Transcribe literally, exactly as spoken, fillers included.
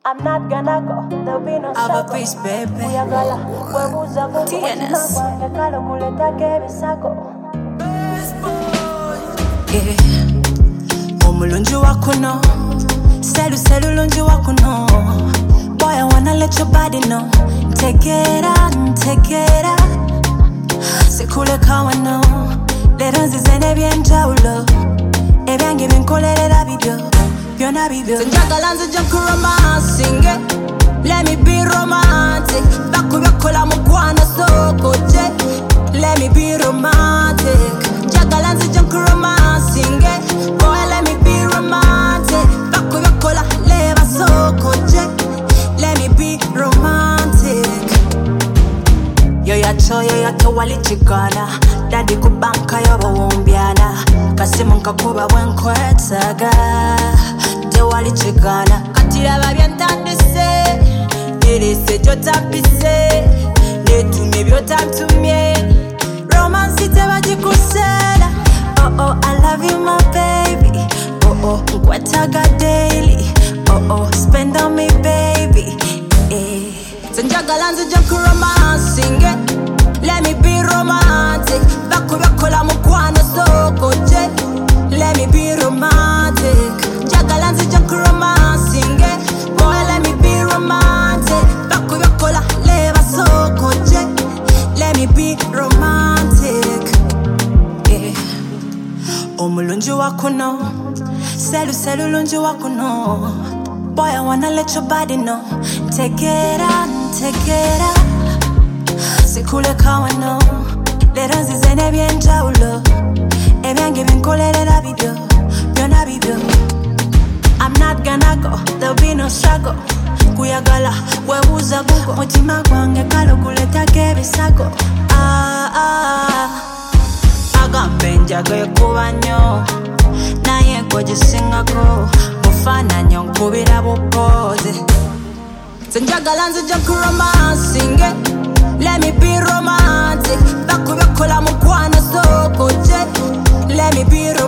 I'm not gonna go, there'll be no Have a struggle. peace, baby. Uyagala, webuza kuku T N S. wachina kwange kuleta kebisako. Yeah. Omulungi wakuno, selu selu lungi wakuno. Boy, I wanna let your body know. Take it out, take it out. Sikule kawano, lero nzizene byenjawulo. Ebyange binkolerera bibyo, byonna bibyo. Njagala nzija nkuromancing it. Let me be romantic. Bakubyakola mukwana sokoje. Let me be romantic. Njagala nzija nkuromancing it. Boy, let me be romantic. Bakubyakola leba sokoje. Let me be romantic. Yo yacho yo yato walichikana. Daddy kubanka yobo wumbyana. Kasimu nkakuba bwenkwetaga. De walichikana. Katira babyantandise. Irese jotapise. Netumye byotantumye. Romance tebajikusela. Oh oh, I love you my baby. Oh oh, nkwetaga daily. Oh oh, spend on me baby. Eh. Njagala nzija nkuromancing it. Let me be romantic. Bakubyakola mukwana sokoje. Let me be romantic. Njagala nzija nkuromancing it. Boy, let me be romantic. Bakubyakola leba sokoje. Let me be romantic. Yeah. Omulungi wakuno, selu selu lungi wakuno. Boy, I wanna let your body know. Take it out, take it out. Sikule kawano, lero nzizene byenjawulo. Ebyange binkolerera bibyo, byonna bibyo. I'm not gonna go, there'll be no struggle. Kuyagala, webuza gugo. Mutima gwange kalo kuleta kebisako. Ah, ah. Agambe njagala kuba nnyo, naye nkwegisingako. Mufaananyi onkubira bupoze. Njagala nzija nkuromancing it. Let me be romantic. Bakubyakola mukwana sokoje. Let me be romantic.